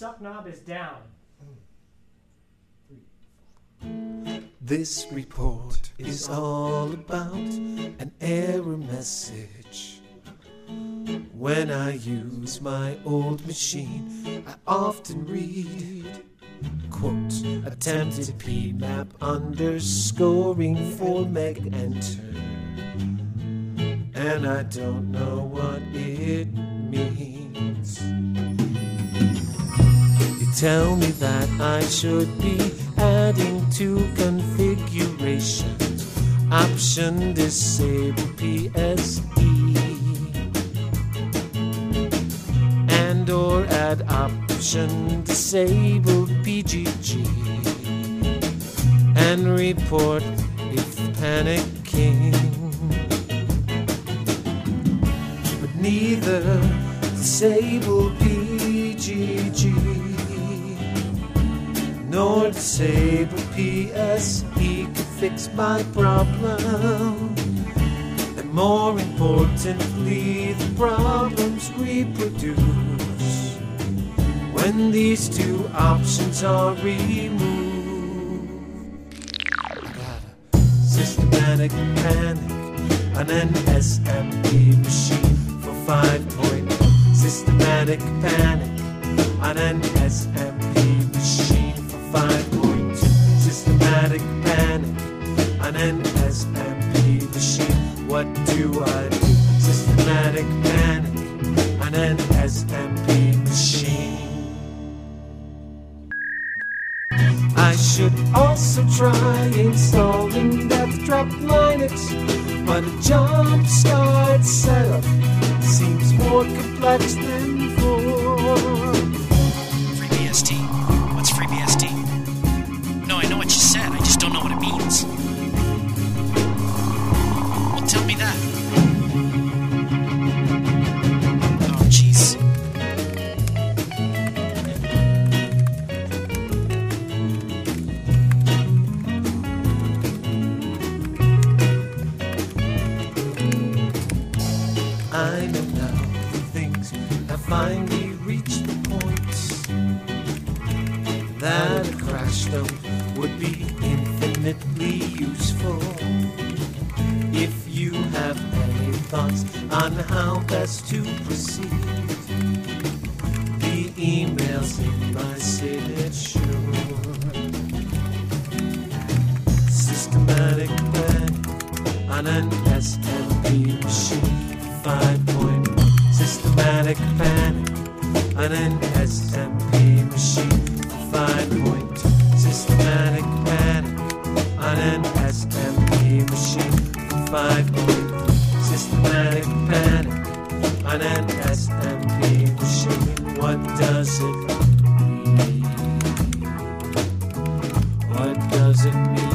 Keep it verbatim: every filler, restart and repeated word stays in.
suck knob is down. This report is all about an error message. When I use my old machine, I often read, quote, attempted P map underscoring four meg enter. And I don't know what it means. You tell me that I should be adding to configurations, option disable P S E, and or add option disable P G G, and report if panicking. But neither disable P G G nor disable P S E could fix my problem. And more importantly, the problems reproduce when these two options are removed. I got a systematic panic on an S M P machine for five point oh. Systematic panic on an S M P machine for five point two. Systematic panic on an S M P machine. What do I do? Systematic panic on an S M P machine. I should also try installing Deathtrap Linux, but a jump start setup seems more complex than before. FreeBSD? What's FreeBSD? No, I know what you said, I just don't know what it means. Well, tell me that. Oh, jeez. I know now that things have finally reached the point that a crash dump would be infinitely useful. If you have any thoughts on how best to proceed, the email's in my signature. Systematic panic on an S M P machine. five point oh. Systematic panic on an S M P machine. five point oh. Systematic panic on an S M P machine. five point oh. Systematic panic on an S M P machine. What does it mean? What does it mean?